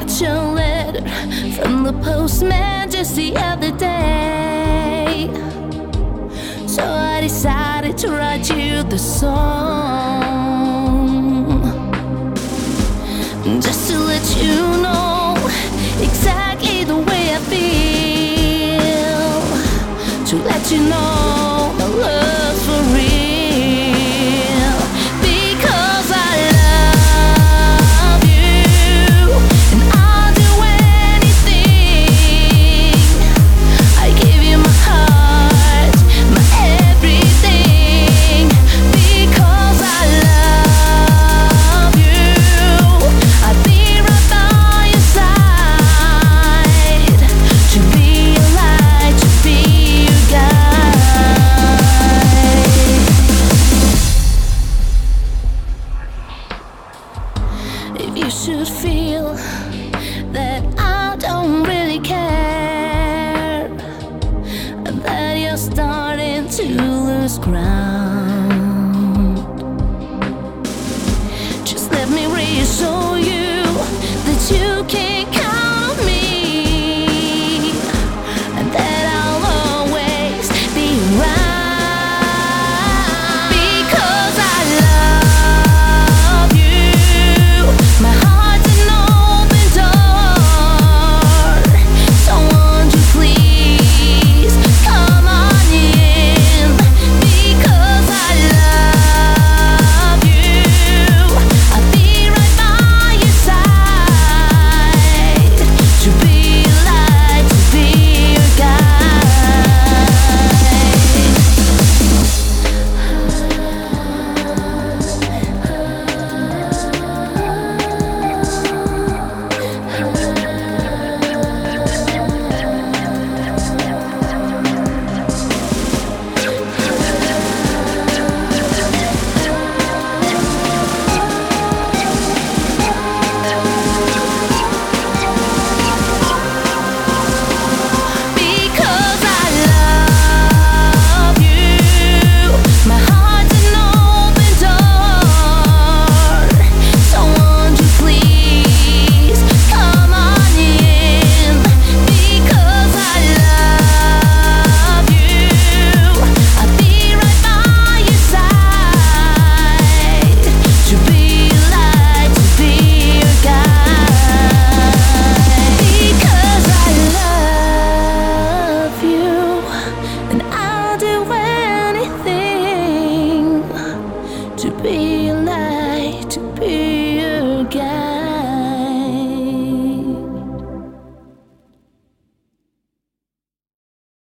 got your letter from the postman just the other day. So I decided to write you the song, just to let you know exactly the way I feel, to let you know my love's for real. Because I love you, and I'll do anything. I give you my heart, my everything. Because I love you, I'll be right by your side, to be your light, to be your guide. If you should feel that I don't really care, and that you're starting to lose ground, just let me reassure you that you can count on me, and that I'll always be around. Because I love you, my heart's an open door. So won't you please come on in? Because I love you, I'll be right by your side, to be your light, to be your Because I love you, my heart's an open door. So won't you please come on in? Because I love you, I'll be right by your side, to be your light, to be your guide. Because I love you, and I'll do anything to be your light, to be